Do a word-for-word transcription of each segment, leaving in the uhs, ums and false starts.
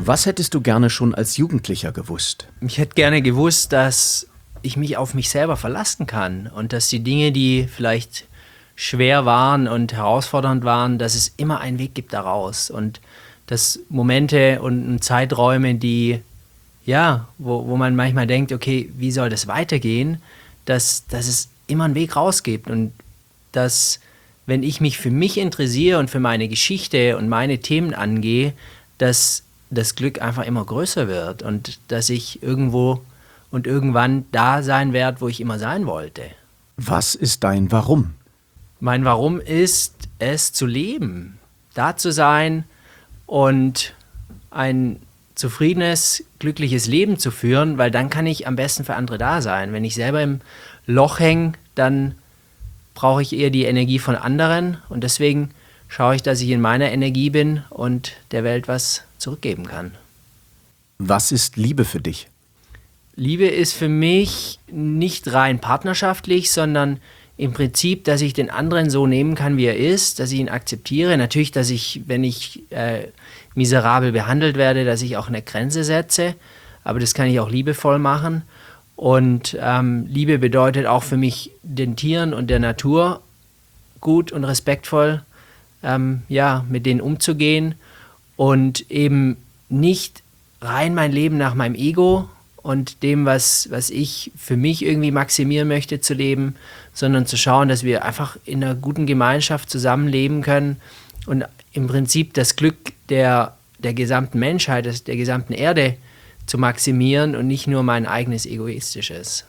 Was hättest du gerne schon als Jugendlicher gewusst? Ich hätte gerne gewusst, dass ich mich auf mich selber verlassen kann und dass die Dinge, die vielleicht schwer waren und herausfordernd waren, dass es immer einen Weg gibt daraus und dass Momente und Zeiträume, die, ja, wo, wo man manchmal denkt, okay, wie soll das weitergehen, dass, dass es immer einen Weg raus gibt und dass, wenn ich mich für mich interessiere und für meine Geschichte und meine Themen angehe, dass das Glück einfach immer größer wird und dass ich irgendwo und irgendwann da sein werde, wo ich immer sein wollte. Was ist dein Warum? Mein Warum ist, es zu leben, da zu sein und ein zufriedenes, glückliches Leben zu führen, weil dann kann ich am besten für andere da sein. Wenn ich selber im Loch hänge, dann brauche ich eher die Energie von anderen und deswegen schaue ich, dass ich in meiner Energie bin und der Welt was zurückgeben kann. Was ist Liebe für dich? Liebe ist für mich nicht rein partnerschaftlich, sondern im Prinzip, dass ich den anderen so nehmen kann, wie er ist, dass ich ihn akzeptiere. Natürlich, dass ich, wenn ich äh, miserabel behandelt werde, dass ich auch eine Grenze setze, aber das kann ich auch liebevoll machen. Und ähm, Liebe bedeutet auch für mich, den Tieren und der Natur gut und respektvoll ähm, ja, mit denen umzugehen und eben nicht rein mein Leben nach meinem Ego und dem, was, was ich für mich irgendwie maximieren möchte, zu leben, sondern zu schauen, dass wir einfach in einer guten Gemeinschaft zusammenleben können und im Prinzip das Glück der, der gesamten Menschheit, des, der gesamten Erde zu maximieren und nicht nur mein eigenes egoistisches.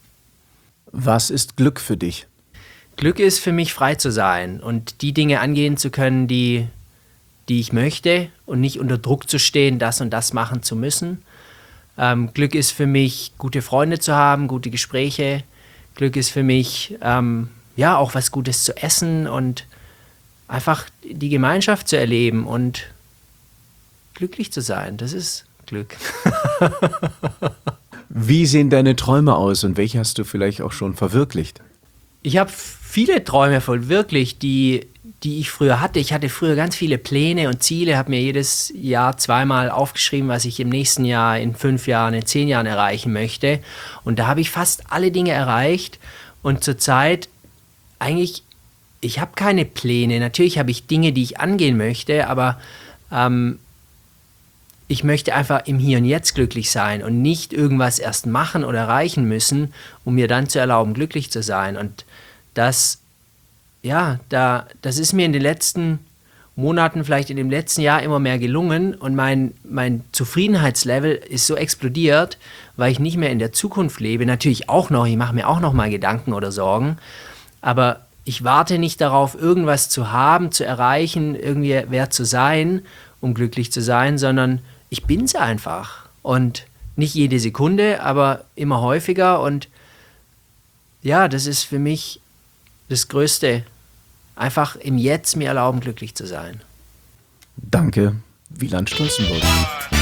Was ist Glück für dich? Glück ist für mich, frei zu sein und die Dinge angehen zu können, die, die ich möchte und nicht unter Druck zu stehen, das und das machen zu müssen. Ähm, Glück ist für mich, gute Freunde zu haben, gute Gespräche. Glück ist für mich, ähm, ja, auch was Gutes zu essen und einfach die Gemeinschaft zu erleben und glücklich zu sein. Das ist Glück. Wie sehen deine Träume aus und welche hast du vielleicht auch schon verwirklicht? Ich habe viele Träume verwirklicht, die, die ich früher hatte. Ich hatte früher ganz viele Pläne und Ziele, habe mir jedes Jahr zweimal aufgeschrieben, was ich im nächsten Jahr, in fünf Jahren, in zehn Jahren erreichen möchte. Und da habe ich fast alle Dinge erreicht. Und zurzeit eigentlich, ich habe keine Pläne. Natürlich habe ich Dinge, die ich angehen möchte, aber ähm, ich möchte einfach im Hier und Jetzt glücklich sein und nicht irgendwas erst machen oder erreichen müssen, um mir dann zu erlauben, glücklich zu sein. Und das, ja, da, das ist mir in den letzten Monaten, vielleicht in dem letzten Jahr immer mehr gelungen und mein, mein Zufriedenheitslevel ist so explodiert, weil ich nicht mehr in der Zukunft lebe. Natürlich auch noch, ich mache mir auch noch mal Gedanken oder Sorgen, aber ich warte nicht darauf, irgendwas zu haben, zu erreichen, irgendwie wer zu sein, um glücklich zu sein, sondern ich bin's einfach und nicht jede Sekunde, aber immer häufiger und ja, das ist für mich das Größte, einfach im Jetzt mir erlauben, glücklich zu sein. Danke, Wieland Stolzenburg.